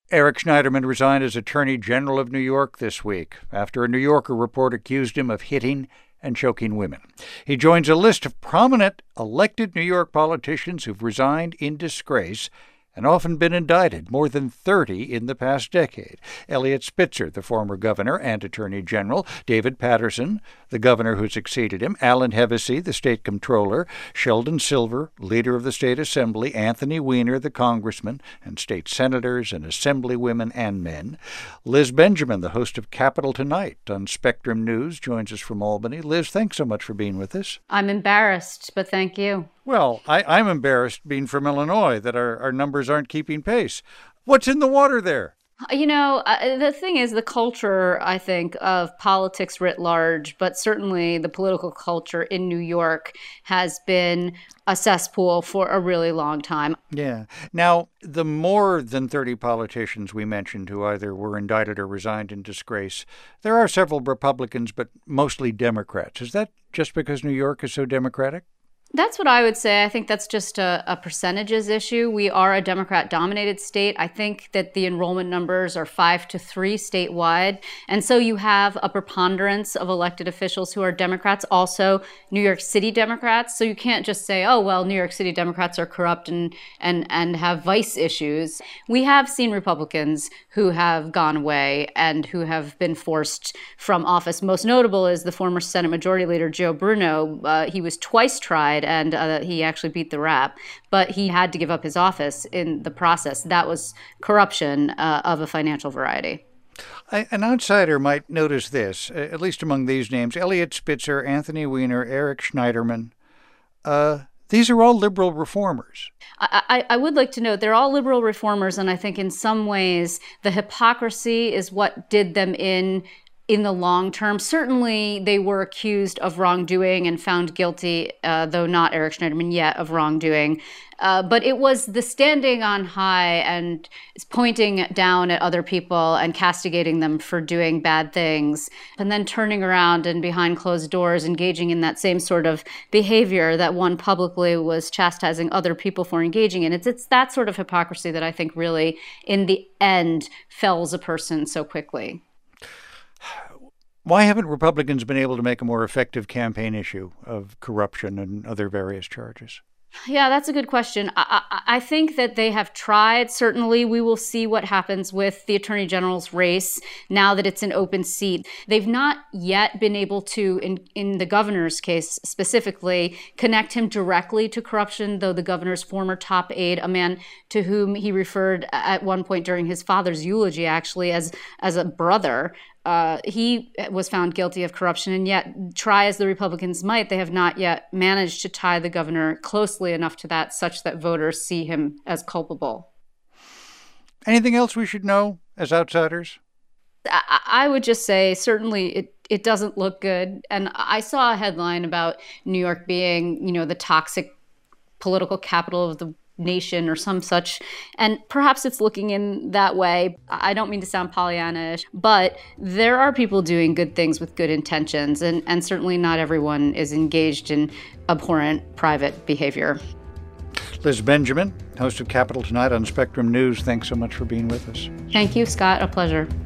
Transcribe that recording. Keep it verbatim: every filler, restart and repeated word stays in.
Eric Schneiderman resigned as Attorney General of New York this week after a New Yorker report accused him of hitting and choking women. He joins a list of prominent elected New York politicians who've resigned in disgrace and often been indicted, more than thirty in the past decade. Eliot Spitzer, the former governor and attorney general, David Paterson, the governor who succeeded him, Alan Hevesi, the state comptroller, Sheldon Silver, leader of the state assembly, Anthony Weiner, the congressman, and state senators and assemblywomen and men. Liz Benjamin, the host of Capitol Tonight on Spectrum News, joins us from Albany. Liz, thanks so much for being with us. I'm embarrassed, but thank you. Well, I, I'm embarrassed being from Illinois that our, our numbers aren't keeping pace. What's in the water there? You know, uh, the thing is the culture, I think, of politics writ large, but certainly the political culture in New York has been a cesspool for a really long time. Yeah. Now, the more than thirty politicians we mentioned who either were indicted or resigned in disgrace, there are several Republicans, but mostly Democrats. Is that just because New York is so Democratic? That's what I would say. I think that's just a, a percentages issue. We are a Democrat-dominated state. I think that the enrollment numbers are five to three statewide. And so you have a preponderance of elected officials who are Democrats, also New York City Democrats. So you can't just say, oh, well, New York City Democrats are corrupt and, and, and have vice issues. We have seen Republicans who have gone away and who have been forced from office. Most notable is the former Senate Majority Leader Joe Bruno. Uh, he was twice tried, and uh, he actually beat the rap, but he had to give up his office in the process. That was corruption uh, of a financial variety. I, an outsider might notice this, at least among these names: Eliot Spitzer, Anthony Weiner, Eric Schneiderman. Uh, these are all liberal reformers. I, I, I would like to note they're all liberal reformers, and I think in some ways the hypocrisy is what did them in in the long term. Certainly, they were accused of wrongdoing and found guilty, uh, though not Eric Schneiderman yet, of wrongdoing. Uh, but it was the standing on high and pointing down at other people and castigating them for doing bad things, and then turning around and behind closed doors engaging in that same sort of behavior that one publicly was chastising other people for engaging in. It's, it's that sort of hypocrisy that I think really, in the end, fells a person so quickly. Why haven't Republicans been able to make a more effective campaign issue of corruption and other various charges? Yeah, that's a good question. I, I, I think that they have tried. Certainly, we will see what happens with the Attorney General's race now that it's an open seat. They've not yet been able to, in, in the governor's case specifically, connect him directly to corruption, though the governor's former top aide, a man to whom he referred at one point during his father's eulogy, actually, as, as a brother, Uh, he was found guilty of corruption, and yet, try as the Republicans might, they have not yet managed to tie the governor closely enough to that such that voters see him as culpable. Anything else we should know as outsiders? I, I would just say certainly it, it doesn't look good. And I saw a headline about New York being, you know, the toxic political capital of the nation or some such, and perhaps it's looking in that way. I don't mean to sound Pollyanna-ish, but there are people doing good things with good intentions, and, and certainly not everyone is engaged in abhorrent private behavior. Liz Benjamin, host of Capitol Tonight on Spectrum News, thanks so much for being with us. Thank you, Scott. A pleasure.